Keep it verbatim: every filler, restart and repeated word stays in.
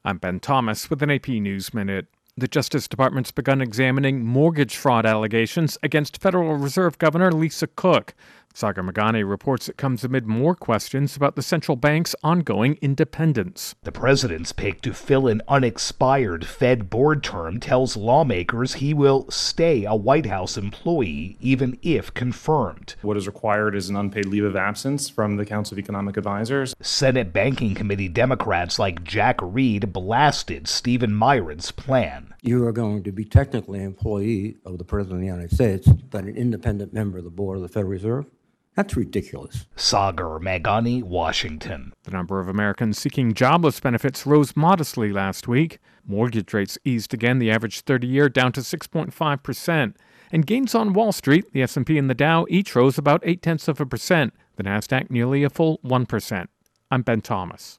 I'm Ben Thomas with an A P News Minute. The Justice Department's begun examining mortgage fraud allegations against Federal Reserve Governor Lisa Cook. Sagar Meghani reports it comes amid more questions about the central bank's ongoing independence. The president's pick to fill an unexpired Fed board term tells lawmakers he will stay a White House employee even if confirmed. What is required is an unpaid leave of absence from the Council of Economic Advisors. Senate Banking Committee Democrats like Jack Reed blasted Stephen Miron's plan. You are going to be technically an employee of the President of the United States, but an independent member of the board of the Federal Reserve? That's ridiculous. Sagar Meghani, Washington. The number of Americans seeking jobless benefits rose modestly last week. Mortgage rates eased again, the average thirty-year down to six point five percent. And gains on Wall Street, the S and P and the Dow, each rose about eight tenths of a percent. The Nasdaq nearly a full one percent. I'm Ben Thomas.